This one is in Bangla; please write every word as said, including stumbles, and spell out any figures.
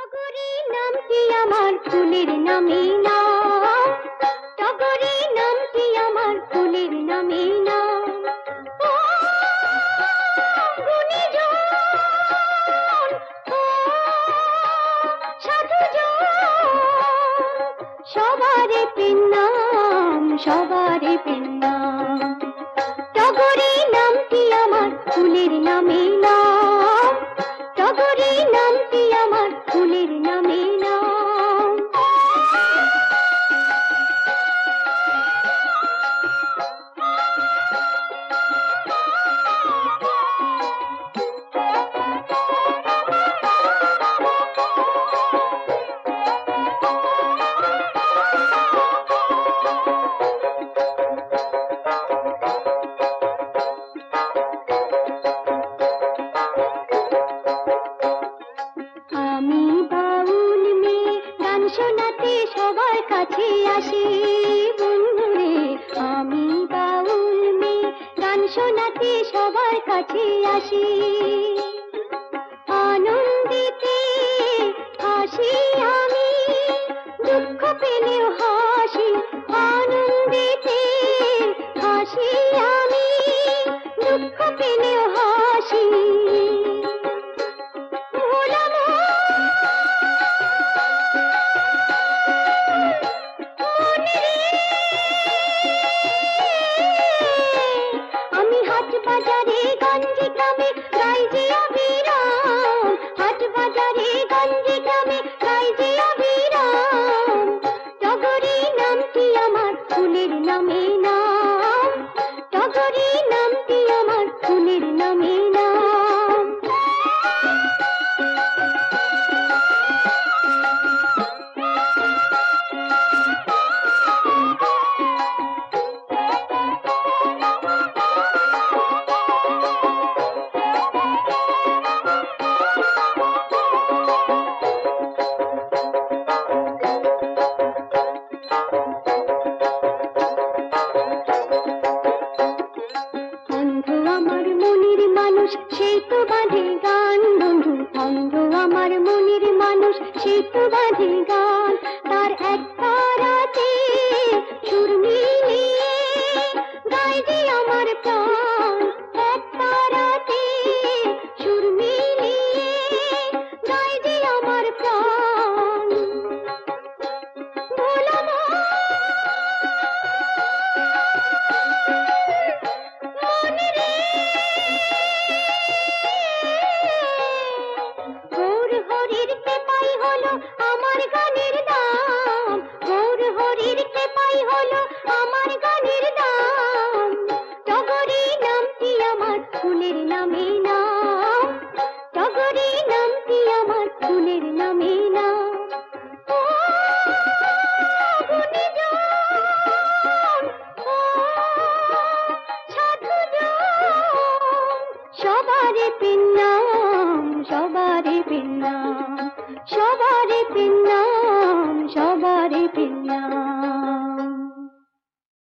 টগরী নামটি আমার ফুলের নামে না, টগরী নামটি আমার ফুলের নামে না। ও গুণীজন, ও সাধুজন, সবারে পেন নাম, সবারে পেন নাম। টগরী নামটি আমার ফুলের নামে না, টগরী নামটি আমার ফুলের নামে না। আমি বাউল মেয়ে, গান শোনাতে সবার কাছে আসি বন্ধুরে। আমি বাউল মেয়ে, গান শোনাতে সবার কাছে আসি। আনন্দিতে হাসি আমি, দুঃখ পেলেও হাসি। আনন্দিতে হাসি আমি, দুঃখ পেলেও হাসি। আমি হাট বাজারে গঞ্জি গ্রামে গাই যে অবিরাম, হাট বাজারে গঞ্জি গ্রামে গাই যে অবিরাম। টগরী নামটি আমার ফুলের নামে না, টগরী নামটি আমার ফুলের নামে না। বন্ধু আমার মনের মানুষ, সেই তো বাঁধে গান। বন্ধু বন্ধু আমার মনের মানুষ, সেই তো বাঁধে গান। তার এক তারাতে সুর মিলিয়ে গায় যে আমার প্রাণ। এক তারাতে সুর মিলিয়ে গায় যে আমার প্রাণ। ভোলা গৌর হরির কৃপাই হলো আমার গানের দাম, গৌর হরির কৃপাই হলো আমার গানের দাম। টগরী নামটি আমার ফুলের নামে না, টগরী নামটি আমার ফুলের নামে না। ও গুণীজন, ও সাধুজন, সবারে পেন নাম, সবারে পেন নাম, সবারে পেন নাম, সবারে পেন নাম।